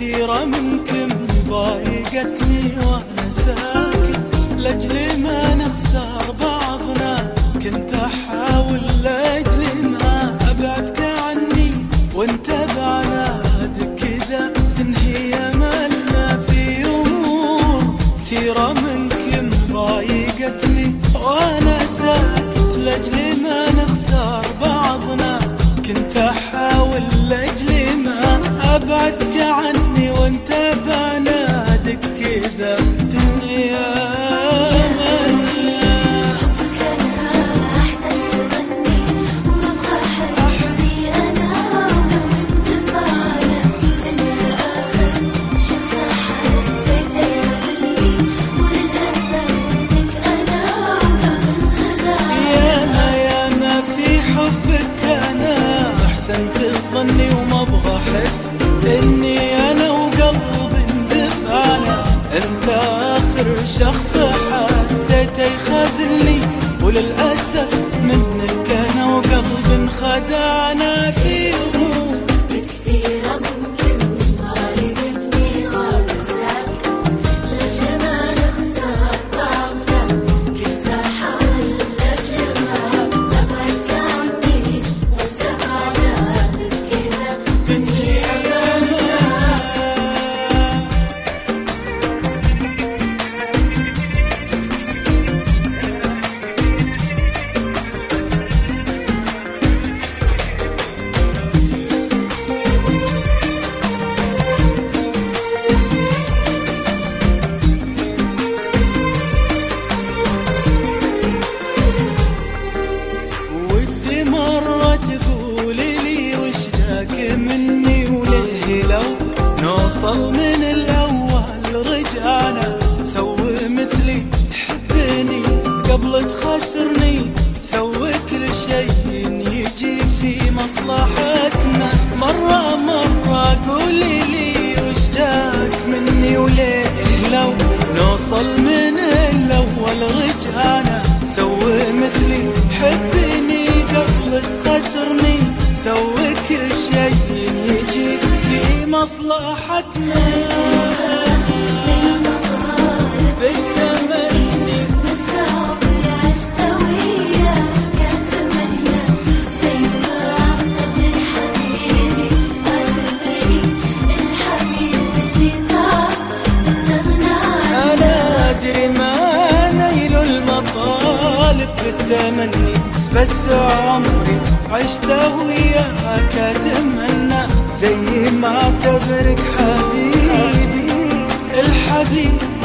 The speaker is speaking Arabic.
كثيرة منكم ضايقتني وانا ساكت لاجل ما نخسر بعضنا. كنت احاول لاجل ما ابعدك عني وانت بعنادك كذا تنهي املنا في امور كثيرة منكم ضايقتني وانا ساكت لاجل ما نخسر بعضنا. كنت احاول لاجل ما ابعدك عني وانت بعنادك كذا تنهي املنا. حبك انا احسن تغني وما ابغى حسني انا وقلبك دفعنا. انت اخر شخص حسيت يخذلني وللاسف منك انا وقلبك خذاني. ياما في حبك انا احسنت تظني وما ابغى احس اني انا وقلبي اندفعنا. انت اخر شخص حسيت يخذلني وللاسف منك انا وقلبي انخدعنا في امور كثيرة ممكن ضايقتني وانا ساكت لاجل ما نخسر بعضنا. كنت احاول لاجل ما ابعدك عني وانت بعنادك كذا تنهي املنا. ودي مرة تقولي لي وش جاك مني وليه لو نوصل من الأول رجعنا. سوي مثلي حبني قبل تخسرني سوي كل شيء يجي في مصلحتنا. مرة قولي لي وش جاك مني وليه لو نوصل من الأول رجعنا. سوي مثلي حبني قبل تخسرني سوي كل شيء يجي في مصلحتنا. بالتمني بس عمري عشت وياك اتمنى زي ما عذبني الحبيبي اعتبرني الحبيب اللي صار تستغنى عنه. أنا أدري ما نيل المطالب بالتمني بس عمري عشت وياك أتمنى زي ما اعتبرك حبيبي الحبيب